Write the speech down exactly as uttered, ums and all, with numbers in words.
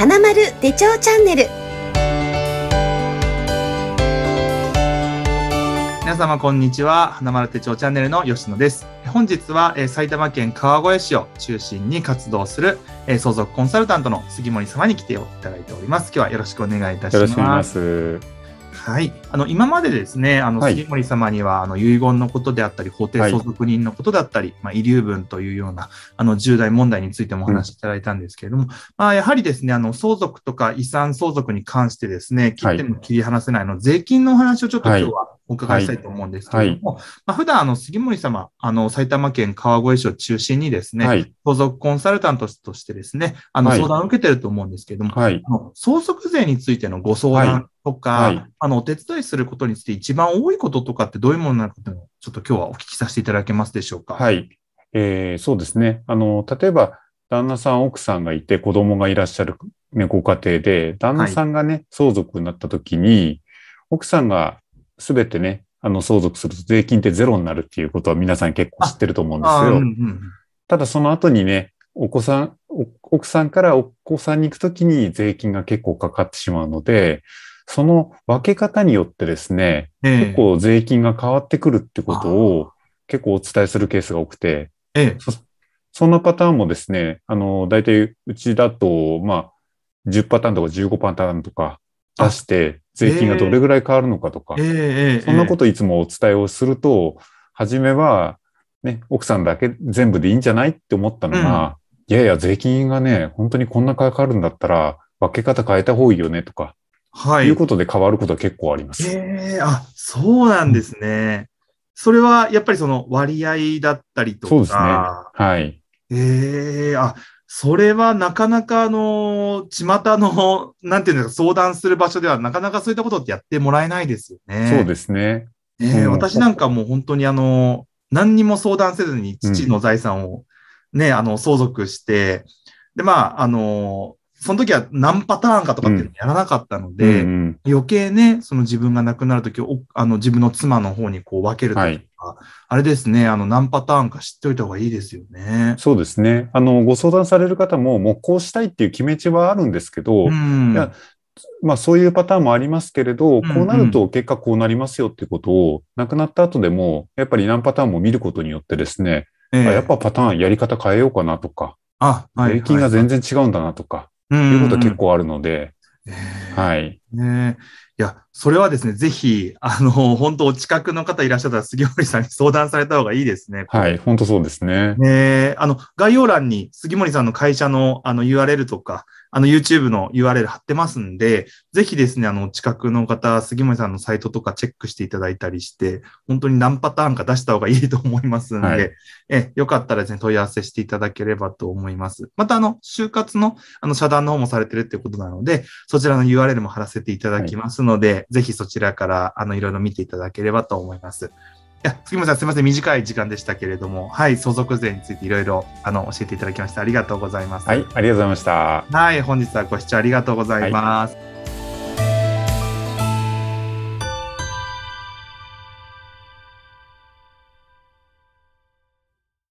花丸手帳チャンネル。 皆様こんにちは。花丸手帳チャンネルの吉野です。本日は、えー、埼玉県川越市を中心に活動する、えー、相続コンサルタントの杉森様に来ていただいております。今日はよろしくお願いいたします。 よろしくお願いします。 はい。あの、今までですね、あの、 はい、 杉森様には、あの、遺言のことであったり、法定相続人のことだったり、はい、まあ、遺留分というような、あの、重大問題についてもお話しいただいたんですけれども、うん、まあ、やはりですね、あの、相続とか遺産相続に関してですね、切っても切り離せないの、はい、税金のお話をちょっと今日はお伺いしたいと思うんですけれども、はいはい、まあ、普段、あの、杉森様、あの、埼玉県川越市を中心にですね、はい、相続コンサルタントとしてですね、あの、相談を受けていると思うんですけれども、はい、あの相続税についてのご相談とか、はいはい、あの、お手伝いすることについて一番多いこととかってどういうものなのかというのをちょっと今日はお聞きさせていただけますでしょうか。 はい。えー、そうですね。あの、例えば、旦那さん、奥さんがいて子供がいらっしゃる、ね、ご家庭で、旦那さんがね、はい、相続になった時に、奥さんがすべてね、あの、相続すると税金ってゼロになるっていうことは皆さん結構知ってると思うんですよ。うんうん、ただその後にね、お子さん、奥さんからお子さんに行くときに税金が結構かかってしまうので、その分け方によってですね、えー、結構税金が変わってくるってことを結構お伝えするケースが多くて、えー、そ, そんなパターンもですね、あの、大体うちだと、まあ、じゅっパターンとかじゅうごパターンとか出して、税金がどれぐらい変わるのかとか、えー、そんなこといつもお伝えをすると、初めは、ね、奥さんだけ全部でいいんじゃないって思ったのが、うん、いやいや、税金がね、本当にこんなかかるんだったら、分け方変えた方がいいよねとか、はい。いうことで変わることは結構あります。 ええー、あ、そうなんですね。うん、それはやっぱりその割合だったりとか。 そうですね。はい。 ええー、あ、それはなかなかあの、巷の、なんていうんですか、相談する場所ではなかなかそういったことってやってもらえないですよね。 そうですね。 ええー、うん、私なんかもう本当にあの、何にも相談せずに父の財産をね、うん、あの、相続して、で、まあ、あの、その時は何パターンかとかっていうのやらなかったので、うんうん、余計ね、その自分が亡くなるときを、あの自分の妻の方にこう分けるとか、はい、あれですね、あの何パターンか知っておいた方がいいですよね。 そうですね。あの、ご相談される方も、もうこうしたいっていう決め地はあるんですけど、うん、いやまあそういうパターンもありますけれど、うんうん、こうなると結果こうなりますよっていうことを、亡くなった後でも、やっぱり何パターンも見ることによってですね、えー、やっぱパターンやり方変えようかなとか、あ、はい、税金が全然違うんだなとか、ということは結構あるので、 うんうん、はい。ね、いや、それはですね、ぜひ、あの、本当お近くの方いらっしゃったら、杉森さんに相談された方がいいですね。 はい、本当そうですね。 ね、あの、概要欄に杉森さんの会社のあの ユーアールエル とか、あの YouTube の ユーアールエル 貼ってますんで、ぜひですね、あの、近くの方、杉森さんのサイトとかチェックしていただいたりして、本当に何パターンか出した方がいいと思いますんで、はい、え、よかったらですね、問い合わせしていただければと思います。また、あの、就活の、あの、社団の方もされてるっていうことなので、そちらの ユーアールエル も貼らせていただきますので、はい、ぜひそちらから、あの、いろいろ見ていただければと思います。いや、杉森さん、すみません。短い時間でしたけれども、はい、相続税についていろいろ、あの、教えていただきまして、ありがとうございます。 はい、ありがとうございました。 はい、本日はご視聴ありがとうございます。はい。